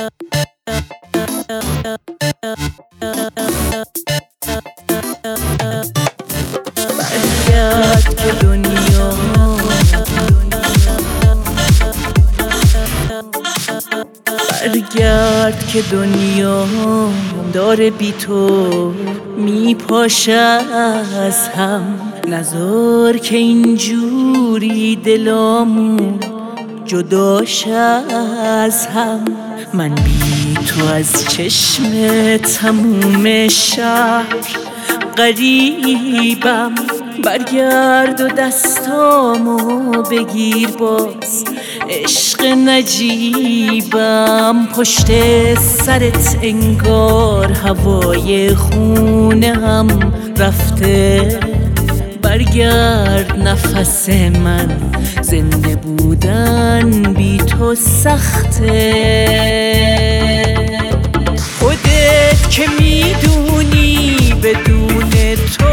برگرد که دنیا برگرد که دنیا داره بی تو میپاشه از هم. نذار که اینجوری دلامون جداشه از هم. من بی تو از چشم تموم شهر غریبم. برگرد و دستامو بگیر باز، عشق نجیبم. پشت سرت انگار هوای خونه هم رفته. برگرد نفس من، زنده بودن بی تو سخته. خودت که میدونی بدون تو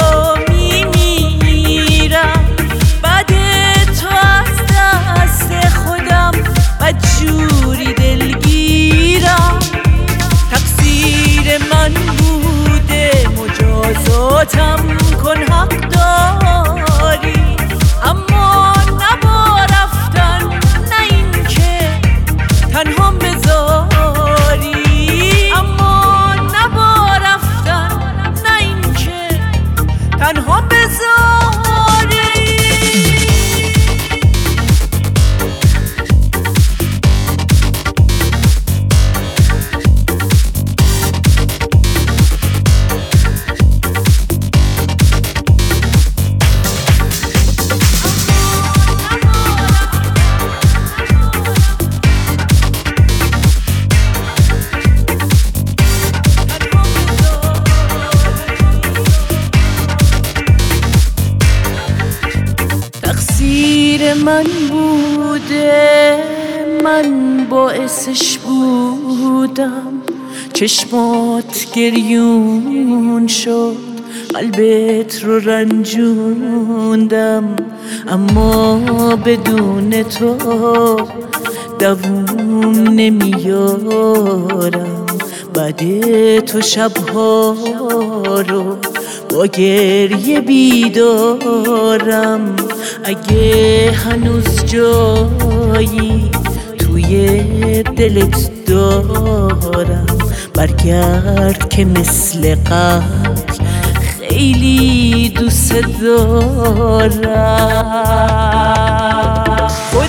میمیرم. بعد تو از دست خودم بدجوری دلگیرم. تقصیر من بوده مجازاتم کن حق داری. اما نبا رفتن، نه این که تنها بذاری. اما نبا رفتن، نه این که تنها بذاری. تقصیر من بوده، من باعثش بودم. چشمات گریون شد، قلبت رو رنجوندم. اما بدون تو دووم نمیارم. بعد تو شبها رو با گریه بیدارم. اگه هنوز جایی توی دلت دارم، برگرد که مثل قبل خیلی دوست دارم.